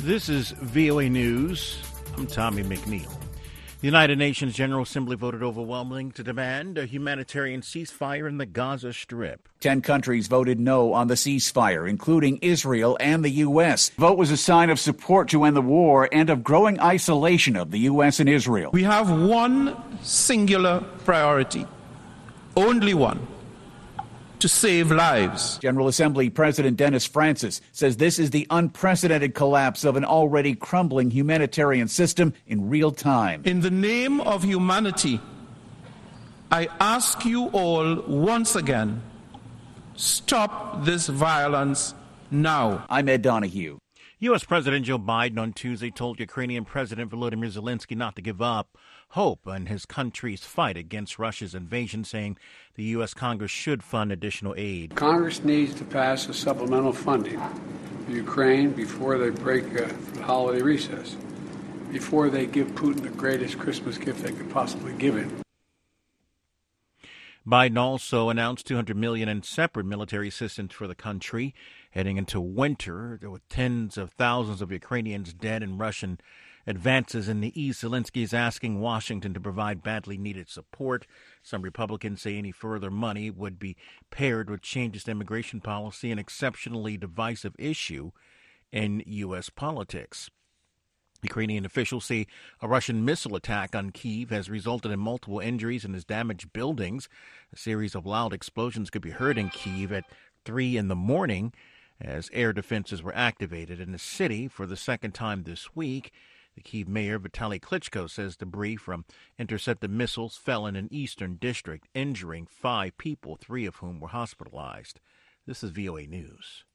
This is VOA News. I'm Tommy McNeil. The United Nations General Assembly voted overwhelmingly to demand a humanitarian ceasefire in the Gaza Strip. 10 countries voted no on the ceasefire, including Israel and the U.S. The vote was a sign of support to end the war and of growing isolation of the U.S. and Israel. We have one singular priority, only one: to save lives. General Assembly President Dennis Francis says this is the unprecedented collapse of an already crumbling humanitarian system in real time. In the name of humanity, I ask you all once again, stop this violence now. I'm Ed Donahue. U.S. President Joe Biden on Tuesday told Ukrainian President Volodymyr Zelensky not to give up hope in his country's fight against Russia's invasion, saying the U.S. Congress should fund additional aid. Congress needs to pass a supplemental funding for Ukraine before they break for the holiday recess, before they give Putin the greatest Christmas gift they could possibly give him. Biden also announced $200 million in separate military assistance for the country heading into winter, with tens of thousands of Ukrainians dead in Russian advances in the east. Zelensky is asking Washington to provide badly needed support. Some Republicans say any further money would be paired with changes to immigration policy, an exceptionally divisive issue in U.S. politics. Ukrainian officials say a Russian missile attack on Kyiv has resulted in multiple injuries and has damaged buildings. A series of loud explosions could be heard in Kyiv at 3 in the morning as air defenses were activated in the city for the second time this week. The Kyiv mayor, Vitaly Klitschko, says debris from intercepted missiles fell in an eastern district, injuring 5 people, 3 of whom were hospitalized. This is VOA News.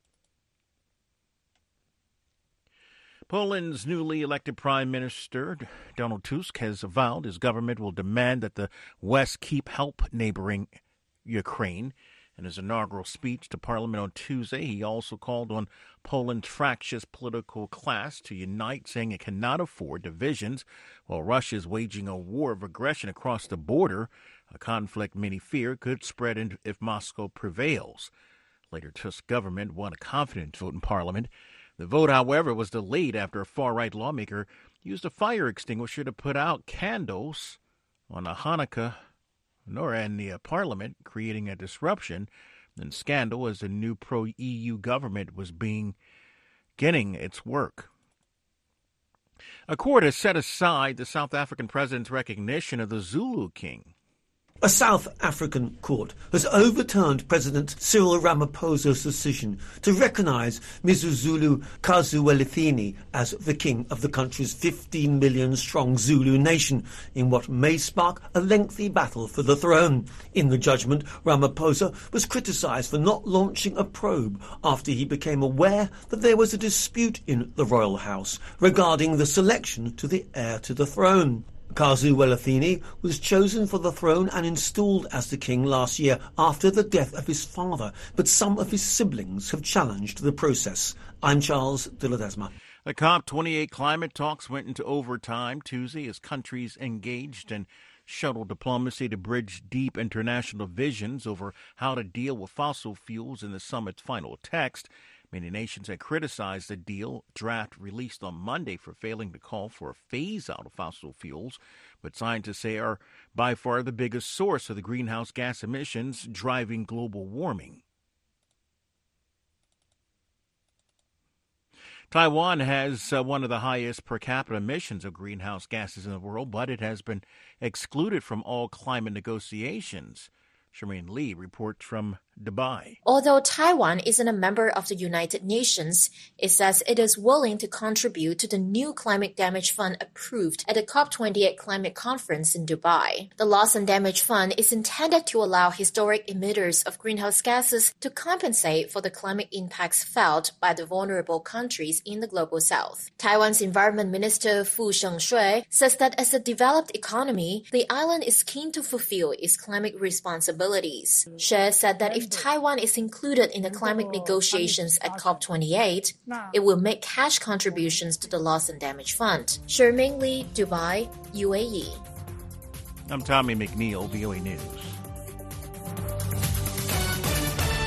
Poland's newly elected Prime Minister, Donald Tusk, has vowed his government will demand that the West keep help neighboring Ukraine. In his inaugural speech to Parliament on Tuesday, he also called on Poland's fractious political class to unite, saying it cannot afford divisions while Russia is waging a war of aggression across the border, a conflict many fear could spread if Moscow prevails. Later, Tusk's government won a confidence vote in Parliament. The vote, however, was delayed after a far-right lawmaker used a fire extinguisher to put out candles on a Hanukkah menorah in the Parliament, creating a disruption and scandal as the new pro-EU government was getting its work. A court has set aside the South African president's recognition of the Zulu king. A South African court has overturned President Cyril Ramaphosa's decision to recognise Mzulu Kazuelithini as the king of the country's 15 million-strong Zulu nation in what may spark a lengthy battle for the throne. In the judgment, Ramaphosa was criticised for not launching a probe after he became aware that there was a dispute in the royal house regarding the selection to the heir to the throne. Kazuelithini was chosen for the throne and installed as the king last year after the death of his father, but some of his siblings have challenged the process. I'm Charles de Ledesma. The COP28 climate talks went into overtime Tuesday as countries engaged in shuttle diplomacy to bridge deep international divisions over how to deal with fossil fuels in the summit's final text. Many nations had criticized the deal draft released on Monday for failing to call for a phase-out of fossil fuels, but scientists say are by far the biggest source of the greenhouse gas emissions driving global warming. Taiwan has one of the highest per capita emissions of greenhouse gases in the world, but it has been excluded from all climate negotiations. Charmaine Lee reports from Dubai. Although Taiwan isn't a member of the United Nations, it says it is willing to contribute to the new climate damage fund approved at the COP28 climate conference in Dubai. The loss and damage fund is intended to allow historic emitters of greenhouse gases to compensate for the climate impacts felt by the vulnerable countries in the global south. Taiwan's Environment Minister Fu Shengshui says that as a developed economy, the island is keen to fulfill its climate responsibilities. She said that if Taiwan is included in the climate negotiations at COP28, it will make cash contributions to the loss and damage fund. Charmaine Lee, Dubai, UAE. I'm Tommy McNeil, VOA News.